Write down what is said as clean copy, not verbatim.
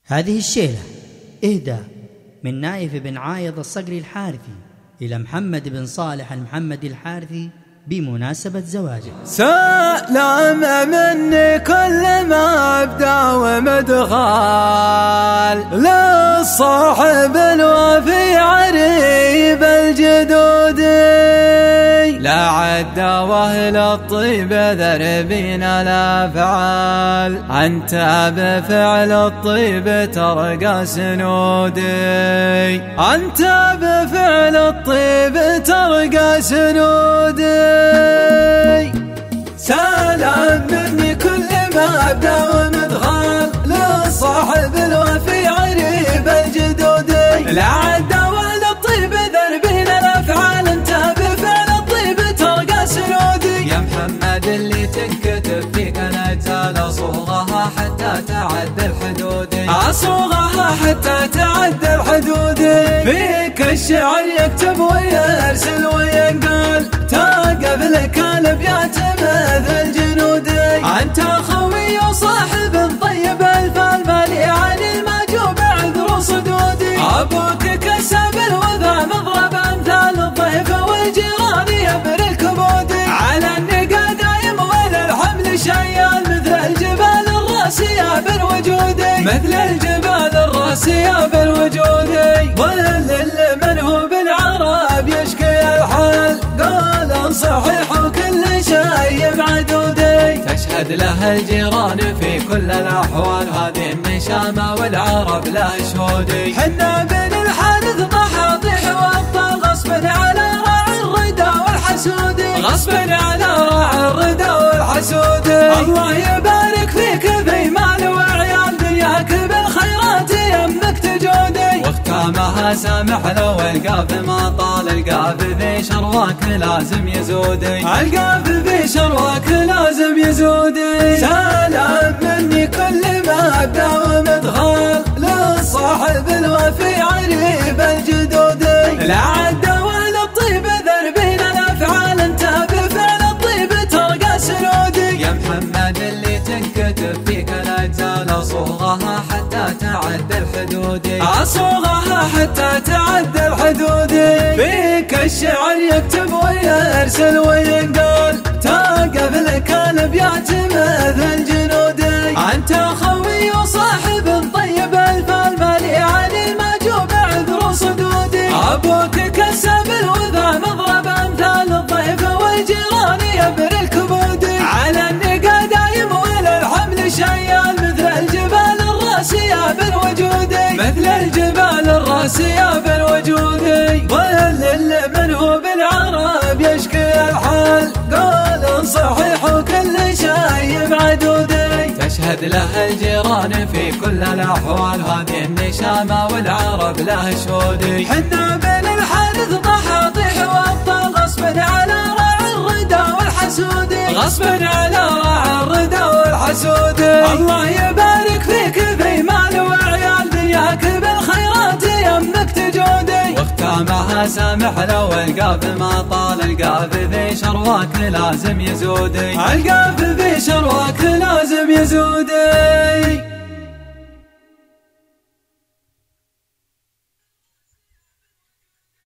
هذه الشيلة إهداء من نايف بن عايض الصقري الحارثي إلى محمد بن صالح المحمدي الحارثي بمناسبة زواجه. سلام مني كل ما أبدأ ومدخال للصاحب الوفي عريب الجدود، لا عد واهل الطيب ذربين الأفعال، أنت بفعل الطيب ترقى سنودي، أنت بفعل الطيب ترقى سنودي. سلام مني كل ما أبدأ ومدخال للصاحب الوفي عريب الجدود، لا عد واهل الطيب ذربين الأفعال، أنت بفعل الطيب ترقى سنودي. يا محمد اللي تنكتب فيك الأجزال أصوغها حتى تعد الحدود، أصوغها حتى تعد الحدود. فيك الشعر يكتب ويرسل وينقال، تقف لك الأبيات مثل الجنود، أنت خوي وصاحب طيب الفال مالي عن الماجوب عذر صدودي. أبوك كسب الوفا مضرب أمثال الضيف والجيران يبر الكبود، على النقا دايم وللحمل شيال مثل الجبال الراسية بالوجود، مثل الجبال الراسية بالوجود. ظل من هو بالعرب يشكي الحال، قال صحيح وكل شيء معدودي، تشهد له الجيران في كل الأحوال، هذه النشامة والعرب له شهودي. حنا بن الحارث طحاطيح وابطال غصبا على راعي الردى والحسودي، غصبا على راعي الردى والحسودي. الله يبارك فيك في مال وعيال، دنياك بالخيرات يمك تجودي، واختامها سامح لو القاف ما طال، القاف ذي شرواك لازم يزودي، القاف ذي شرواك لازم يزودي. سلام مني كل ما أبدأ ومدخال للصاحب الوفي عريب الجدود، لا عد واهل الطيب ذربين الأفعال، أنت بفعل الطيب ترقى سنودي. يا محمد اللي تنكتب فيك الأجزال أصوغها حتى تعد الحدود، أصوغها حتى تعد الحدود. فيك الشعر يكتب ويرسل وينقال، تقف لك الأبيات مثل الجنود، أنت خوي وصاحب طيب الفال مالي عن الماجوب عذر صدودي. أبوك كسب الوفا مضرب أمثال الضيف والجيران يبر الكبود، على النقا دايم وللحمل شيال مثل الجبال الراسية بالوجود، مثل الجبال الراسية بالوجود. ظل من هو بالعرب يشكي الحال، قال صحيح وكل شيء معدودي، تشهد له الجيران في كل الأحوال، هذه النشامة والعرب له شهودي. حنا بن الحارث طحاطيح وابطال غصبا على راعي الردى والحسودي، غصبا على راعي الردى والحسودي. الله يبارك فيك في مال وعيال، دنياك بالخيرات يمك تجودي، واختامها سامح لو القاف ما طال، القاف ذي شرواك لازم يزودي، القاف ذي شرواك لازم يزودي.